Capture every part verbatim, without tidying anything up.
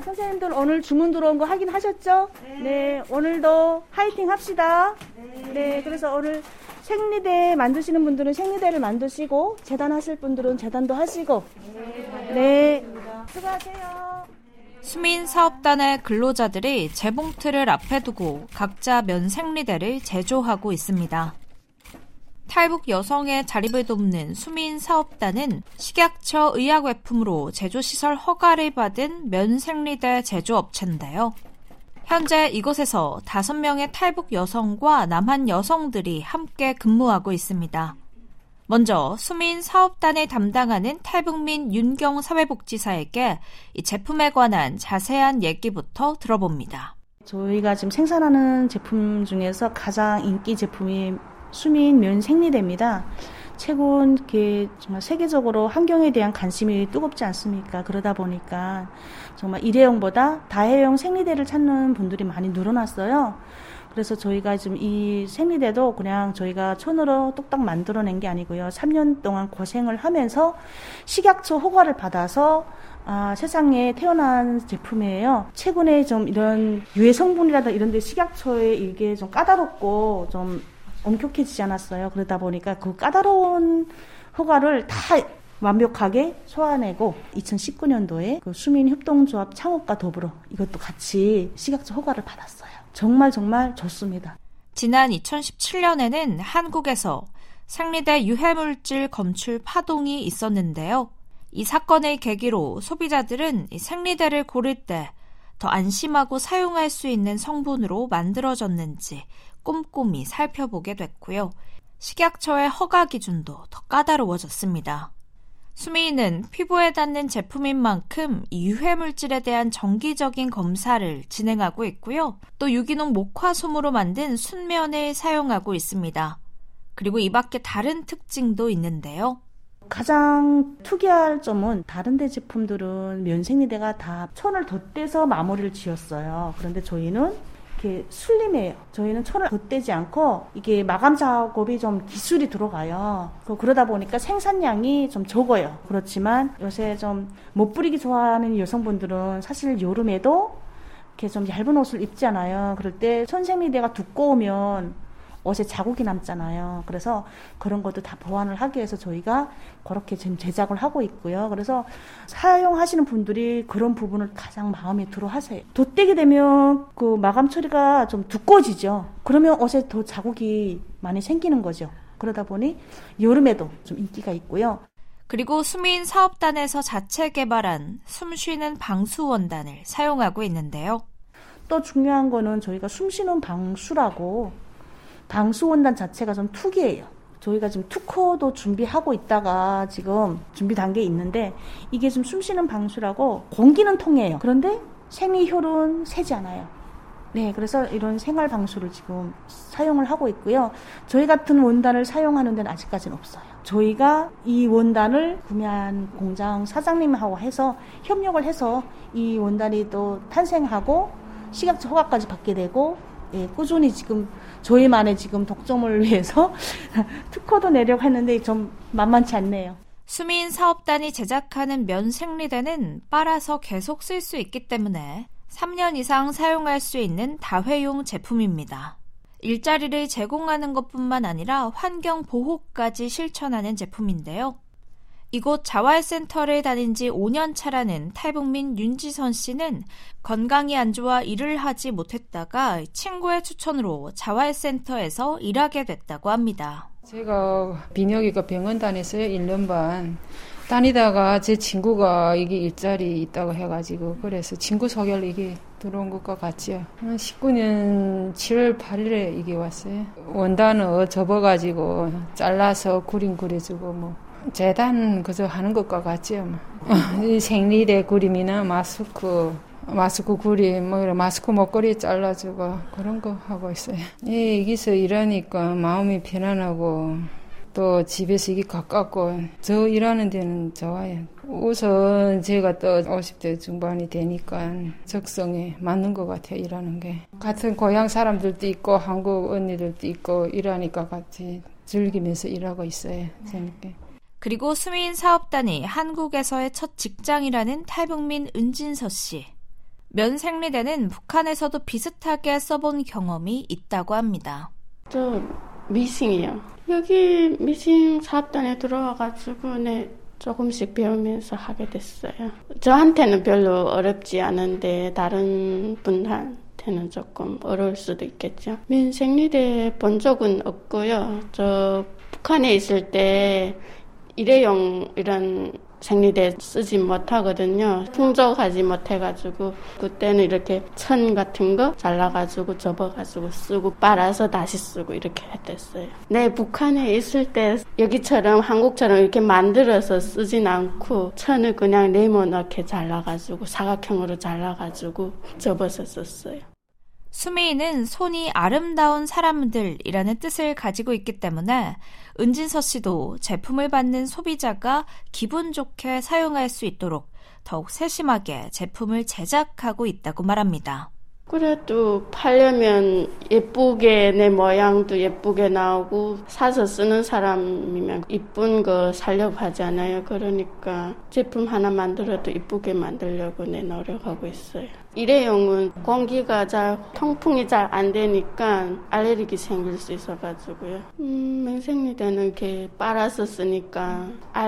선생님들 오늘 주문 들어온 거 확인하셨죠? 네. 네, 오늘도 화이팅 합시다. 네. 네, 그래서 오늘 생리대 만드시는 분들은 생리대를 만드시고 재단 하실 분들은 재단도 하시고. 네. 네. 수고하세요. 수민사업단의 근로자들이 재봉틀을 앞에 두고 각자 면 생리대를 제조하고 있습니다. 탈북 여성의 자립을 돕는 수민사업단은 식약처 의약외품으로 제조시설 허가를 받은 면생리대 제조업체인데요. 현재 이곳에서 다섯 명의 탈북 여성과 남한 여성들이 함께 근무하고 있습니다. 먼저 수민사업단을 담당하는 탈북민 윤경 사회복지사에게 이 제품에 관한 자세한 얘기부터 들어봅니다. 저희가 지금 생산하는 제품 중에서 가장 인기 제품이 수민 면 생리대입니다. 최근 이렇게 정말 세계적으로 환경에 대한 관심이 뜨겁지 않습니까? 그러다 보니까 정말 일회용보다 다회용 생리대를 찾는 분들이 많이 늘어났어요. 그래서 저희가 지금 이 생리대도 그냥 저희가 손으로 뚝딱 만들어낸 게 아니고요. 삼 년 동안 고생을 하면서 식약처 허가를 받아서 아, 세상에 태어난 제품이에요. 최근에 좀 이런 유해 성분이라든가 이런 데 식약처에 이게 좀 까다롭고 좀 엄격해지지 않았어요. 그러다 보니까 그 까다로운 허가를 다 완벽하게 소화내고 이천십구 년도에 그 수민협동조합 창업과 더불어 이것도 같이 식약처 허가를 받았어요. 정말 정말 좋습니다. 지난 이천십칠 년에는 한국에서 생리대 유해물질 검출 파동이 있었는데요. 이 사건을 계기로 소비자들은 이 생리대를 고를 때 더 안심하고 사용할 수 있는 성분으로 만들어졌는지 꼼꼼히 살펴보게 됐고요. 식약처의 허가 기준도 더 까다로워졌습니다. 수민은 피부에 닿는 제품인 만큼 이 유해물질에 대한 정기적인 검사를 진행하고 있고요. 또 유기농 목화솜으로 만든 순면을 사용하고 있습니다. 그리고 이 밖에 다른 특징도 있는데요. 가장 특이할 점은 다른 데 제품들은 면생리대가 다 천을 덧대서 마무리를 지었어요. 그런데 저희는 이렇게 슬림해요. 저희는 천을 덧대지 않고 이게 마감 작업이 좀 기술이 들어가요. 그러다 보니까 생산량이 좀 적어요. 그렇지만 요새 좀 못 부리기 좋아하는 여성분들은 사실 여름에도 이렇게 좀 얇은 옷을 입잖아요. 그럴 때 천생리대가 두꺼우면 옷에 자국이 남잖아요. 그래서 그런 것도 다 보완을 하기 위해서 저희가 그렇게 지금 제작을 하고 있고요. 그래서 사용하시는 분들이 그런 부분을 가장 마음에 들어 하세요. 덧대게 되면 그 마감 처리가 좀 두꺼워지죠. 그러면 옷에 더 자국이 많이 생기는 거죠. 그러다 보니 여름에도 좀 인기가 있고요. 그리고 수민 사업단에서 자체 개발한 숨쉬는 방수 원단을 사용하고 있는데요. 또 중요한 거는 저희가 숨쉬는 방수라고 방수 원단 자체가 좀 특이해요. 저희가 지금 특허도 준비하고 있다가 지금 준비 단계에 있는데 이게 좀 숨쉬는 방수라고 공기는 통해요. 그런데 생리혈은 새지 않아요. 네, 그래서 이런 생활 방수를 지금 사용을 하고 있고요. 저희 같은 원단을 사용하는 데는 아직까지는 없어요. 저희가 이 원단을 구매한 공장 사장님하고 해서 협력을 해서 이 원단이 또 탄생하고 식약처 허가까지 받게 되고 예, 꾸준히 지금 저희만의 지금 독점을 위해서 특허도 내려고 했는데 좀 만만치 않네요. 수민 사업단이 제작하는 면 생리대는 빨아서 계속 쓸 수 있기 때문에 삼 년 이상 사용할 수 있는 다회용 제품입니다. 일자리를 제공하는 것뿐만 아니라 환경 보호까지 실천하는 제품인데요. 이곳 자활센터를 다닌 지 오 년 차라는 탈북민 윤지선 씨는 건강이 안 좋아 일을 하지 못했다가 친구의 추천으로 자활센터에서 일하게 됐다고 합니다. 제가 민혁이가 병원 다녔어요. 일 년 반. 다니다가 제 친구가 이게 일자리 있다고 해가지고 그래서 친구 소개로 이게 들어온 것과 같지요. 십구 년 칠월 팔일에 이게 왔어요. 원단을 접어가지고 잘라서 그림 그려주고 뭐 재단 그저 하는 것과 같지요. 뭐. 생리대 그림이나 마스크, 마스크 그림, 뭐 이런 마스크 목걸이 잘라주고 그런 거 하고 있어요. 예, 여기서 일하니까 마음이 편안하고 또 집에서 이게 가깝고 저 일하는 데는 좋아요. 우선 제가 또 오십 대 중반이 되니까 적성에 맞는 것 같아요. 일하는 게. 같은 고향 사람들도 있고 한국 언니들도 있고 이러니까 같이 즐기면서 일하고 있어요. 재밌게. 그리고 수민 사업단이 한국에서의 첫 직장이라는 탈북민 은진서 씨. 면 생리대는 북한에서도 비슷하게 써본 경험이 있다고 합니다. 저 미싱이요. 여기 미싱 사업단에 들어와가지고 네, 조금씩 배우면서 하게 됐어요. 저한테는 별로 어렵지 않은데 다른 분한테는 조금 어려울 수도 있겠죠. 면 생리대 본 적은 없고요. 저 북한에 있을 때 일회용 이런 생리대 쓰지 못하거든요. 풍족하지 못해가지고 그때는 이렇게 천 같은 거 잘라가지고 접어가지고 쓰고 빨아서 다시 쓰고 이렇게 했댔어요. 네, 북한에 있을 때 여기처럼 한국처럼 이렇게 만들어서 쓰진 않고 천을 그냥 네모나게 잘라가지고 사각형으로 잘라가지고 접어서 썼어요. 수미인은 손이 아름다운 사람들이라는 뜻을 가지고 있기 때문에 은진서 씨도 제품을 받는 소비자가 기분 좋게 사용할 수 있도록 더욱 세심하게 제품을 제작하고 있다고 말합니다. 그래도 팔려면 예쁘게 내 모양도 예쁘게 나오고 사서 쓰는 사람이면 이쁜 거 살려고 하잖아요. 그러니까 제품 하나 만들어도 이쁘게 만들려고 내 노력하고 있어요. 일회용은 공기가 잘 통풍이 잘 안 되니까 알레르기 생길 수 있어가지고요. 음, 면생리대는 이렇게 빨아서 쓰니까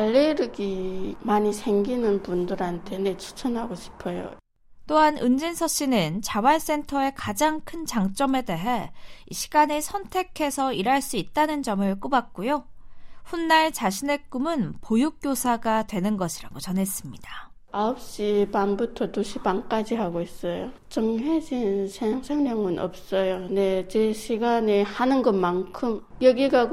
알레르기 많이 생기는 분들한테 내 추천하고 싶어요. 또한 은진서 씨는 자활센터의 가장 큰 장점에 대해 시간을 선택해서 일할 수 있다는 점을 꼽았고요. 훗날 자신의 꿈은 보육교사가 되는 것이라고 전했습니다. 아홉 시 반부터 두 시 반까지 하고 있어요. 정해진 생산량은 없어요. 네, 제 시간에 하는 것만큼. 여기가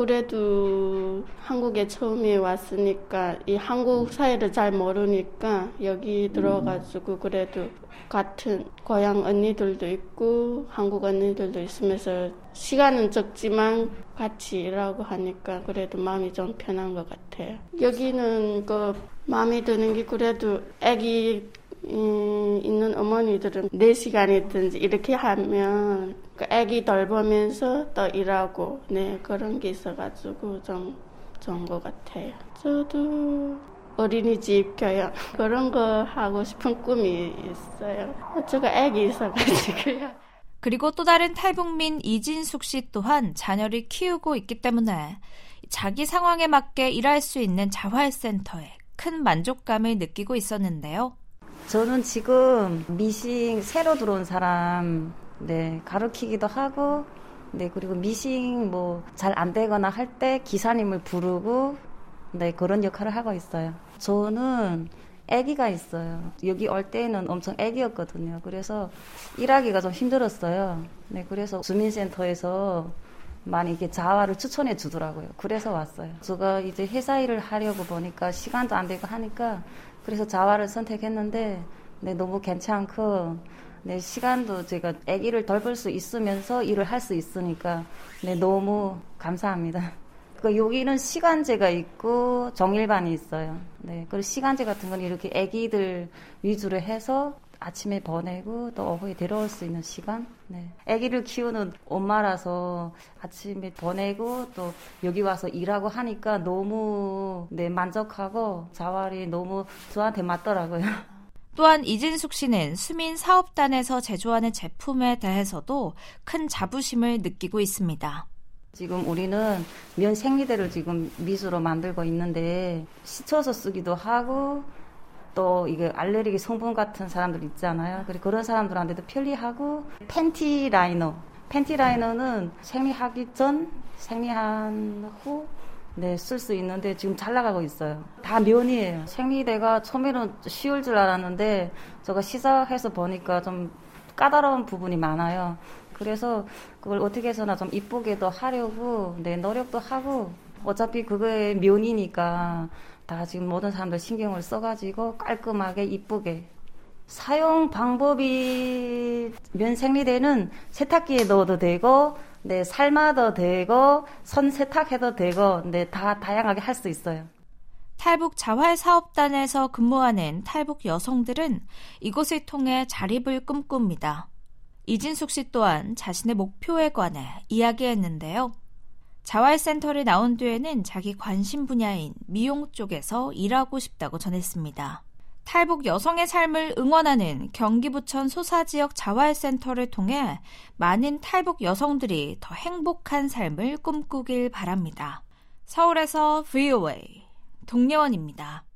그래도 한국에 처음에 왔으니까 이 한국 사회를 잘 모르니까 여기 들어가지고 그래도 같은 고향 언니들도 있고 한국 언니들도 있으면서 시간은 적지만 같이 일하고 하니까 그래도 마음이 좀 편한 것 같아요. 여기는 그 마음에 드는 게 그래도 아기 음, 있는 어머니들은 네 시간이든지 이렇게 하면 그 아기 돌보면서 또 일하고 네 그런 게 있어가지고 좀 좋은 것 같아요. 저도 어린이집 교육 그런 거 하고 싶은 꿈이 있어요. 제가 아기 있어가지고요. 그리고 또 다른 탈북민 이진숙 씨 또한 자녀를 키우고 있기 때문에 자기 상황에 맞게 일할 수 있는 자활센터에 큰 만족감을 느끼고 있었는데요. 저는 지금 미싱 새로 들어온 사람 네, 가르치기도 하고 네, 그리고 미싱 뭐 잘 안 되거나 할 때 기사님을 부르고 네, 그런 역할을 하고 있어요. 저는 아기가 있어요. 여기 올 때는 엄청 아기였거든요. 그래서 일하기가 좀 힘들었어요. 네, 그래서 주민센터에서 많이 이렇게 자활을 추천해 주더라고요. 그래서 왔어요. 제가 이제 회사 일을 하려고 보니까 시간도 안 되고 하니까 그래서 자활을 선택했는데 네, 너무 괜찮고 네, 시간도 제가 아기를 돌볼 수 있으면서 일을 할 수 있으니까 네, 너무 감사합니다. 그 여기는 시간제가 있고 정일반이 있어요. 네, 그리고 시간제 같은 건 이렇게 아기들 위주로 해서 아침에 보내고 또 오후에 데려올 수 있는 시간. 네, 아기를 키우는 엄마라서 아침에 보내고 또 여기 와서 일하고 하니까 너무 네 만족하고 자활이 너무 저한테 맞더라고요. 또한 이진숙 씨는 수민 사업단에서 제조하는 제품에 대해서도 큰 자부심을 느끼고 있습니다. 지금 우리는 면 생리대를 지금 미수로 만들고 있는데 씻어서 쓰기도 하고 또 이게 알레르기 성분 같은 사람들 있잖아요. 그리고 그런 사람들한테도 편리하고 팬티 라이너. 팬티 라이너는 생리하기 전, 생리한 후 네, 쓸 수 있는데 지금 잘 나가고 있어요. 다 면이에요. 생리대가 처음에는 쉬울 줄 알았는데 제가 시작해서 보니까 좀 까다로운 부분이 많아요. 그래서 그걸 어떻게 해서나 좀 이쁘게도 하려고 네, 노력도 하고 어차피 그거에 면이니까 다 지금 모든 사람들 신경을 써가지고 깔끔하게 이쁘게 사용 방법이 면 생리대는 세탁기에 넣어도 되고 네, 삶아도 되고 선 세탁해도 되고 네, 다 다양하게 할 수 있어요. 탈북 자활사업단에서 근무하는 탈북 여성들은 이곳을 통해 자립을 꿈꿉니다. 이진숙 씨 또한 자신의 목표에 관해 이야기했는데요. 자활센터를 나온 뒤에는 자기 관심 분야인 미용 쪽에서 일하고 싶다고 전했습니다. 탈북 여성의 삶을 응원하는 경기 부천 소사지역 자활센터를 통해 많은 탈북 여성들이 더 행복한 삶을 꿈꾸길 바랍니다. 서울에서 브이오에이 동예원입니다.